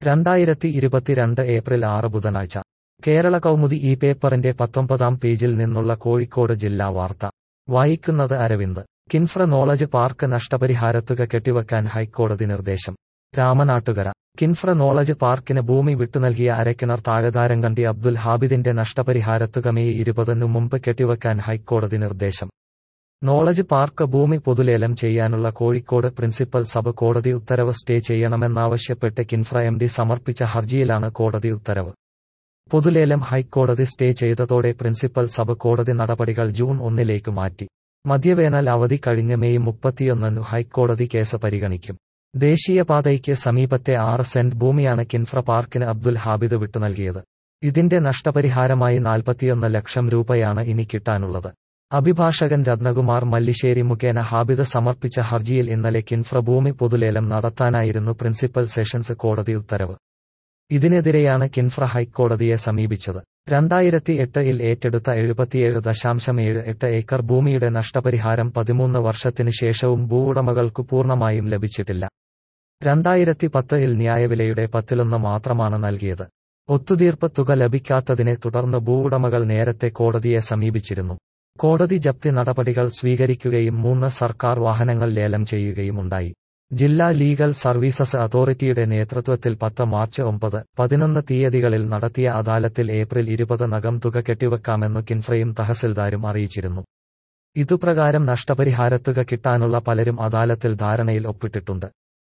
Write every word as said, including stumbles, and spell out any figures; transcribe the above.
രണ്ടായിരത്തി ഇരുപത്തിരണ്ട് ഏപ്രിൽ ആറ് ബുധനാഴ്ച കേരള കൗമുദി ഈ പേപ്പറിന്റെ പത്തൊമ്പതാം പേജിൽ നിന്നുള്ള കോഴിക്കോട് ജില്ലാ വാർത്ത വായിക്കുന്നത് അരവിന്ദ്. കിൻഫ്ര നോളജ് പാർക്ക് നഷ്ടപരിഹാരത്തുക കെട്ടിവെക്കാൻ ഹൈക്കോടതി നിർദ്ദേശം. രാമനാട്ടുകര കിൻഫ്ര നോളജ് പാർക്കിന് ഭൂമി വിട്ടുനൽകിയ അരക്കിണർ താഴെതാരംകണ്ടി അബ്ദുൽ ഹാബിദിന്റെ നഷ്ടപരിഹാരത്തുക മെയ് ഇരുപതിനു മുമ്പ് കെട്ടിവെക്കാൻ ഹൈക്കോടതി നിർദ്ദേശം. നോളജ് പാർക്ക് ഭൂമി പൊതുലേലം ചെയ്യാനുള്ള കോഴിക്കോട് പ്രിൻസിപ്പൽ സബ് കോടതി ഉത്തരവ് സ്റ്റേ ചെയ്യണമെന്നാവശ്യപ്പെട്ട് കിൻഫ്ര എം ഡി സമർപ്പിച്ച ഹർജിയിലാണ് കോടതി ഉത്തരവ്. പൊതുലേലം ഹൈക്കോടതി സ്റ്റേ ചെയ്തതോടെ പ്രിൻസിപ്പൽ സബ് കോടതി നടപടികൾ ജൂൺ ഒന്നിലേക്ക് മാറ്റി. മധ്യവേനൽ അവധി കഴിഞ്ഞ് മെയ് മുപ്പത്തിയൊന്നിനു ഹൈക്കോടതി കേസ് പരിഗണിക്കും. ദേശീയപാതയ്ക്ക് സമീപത്തെ ആറ് സെന്റ് ഭൂമിയാണ് കിൻഫ്ര പാർക്കിന് അബ്ദുൽ ഹാബിദ് വിട്ടുനൽകിയത്. ഇതിന്റെ നഷ്ടപരിഹാരമായി നാൽപ്പത്തിയൊന്ന് ലക്ഷം രൂപയാണ് ഇനി കിട്ടാനുള്ളത്. അഭിഭാഷകൻ രത്നകുമാർ മല്ലിശ്ശേരി മുഖേന ഹാബിദ് സമർപ്പിച്ച ഹർജിയിൽ ഇന്നലെ കിൻഫ്ര ഭൂമി പൊതുലേലം നടത്താനായിരുന്നു പ്രിൻസിപ്പൽ സെഷൻസ് കോടതി ഉത്തരവ്. ഇതിനെതിരെയാണ് കിൻഫ്ര ഹൈക്കോടതിയെ സമീപിച്ചത്. രണ്ടായിരത്തി എട്ടിൽ ഏറ്റെടുത്ത എഴുപത്തിയേഴ് ദശാംശം ഏഴ് എട്ട് ഏക്കർ ഭൂമിയുടെ നഷ്ടപരിഹാരം പതിമൂന്ന് വർഷത്തിനു ശേഷവും ഭൂവുടമകൾക്കു പൂർണ്ണമായും ലഭിച്ചിട്ടില്ല. രണ്ടായിരത്തി പത്തിൽ ന്യായവിലയുടെ പത്തിലൊന്ന് മാത്രമാണ് നൽകിയത്. ഒത്തുതീർപ്പ് തുക ലഭിക്കാത്തതിനെ തുടർന്ന് ഭൂവുടമകൾ നേരത്തെ കോടതിയെ സമീപിച്ചിരുന്നു. കോടതി ജപ്തി നടപടികൾ സ്വീകരിക്കുകയും മൂന്ന് സർക്കാർ വാഹനങ്ങൾ ലേലം ചെയ്യുകയുമുണ്ടായി. ജില്ലാ ലീഗൽ സർവീസസ് അതോറിറ്റിയുടെ നേതൃത്വത്തിൽ പത്ത് മാർച്ച് ഒമ്പത് പതിനൊന്ന് തീയതികളിൽ നടത്തിയ അദാലത്തിൽ ഏപ്രിൽ ഇരുപതിനകം തുക കെട്ടിവെക്കാമെന്നു കിൻഫ്രയും തഹസിൽദാരും അറിയിച്ചിരുന്നു. ഇതുപ്രകാരം നഷ്ടപരിഹാരത്തുക കിട്ടാനുള്ള പലരും അദാലത്തിൽ ധാരണയിൽ ഒപ്പിട്ടിട്ടുണ്ട്.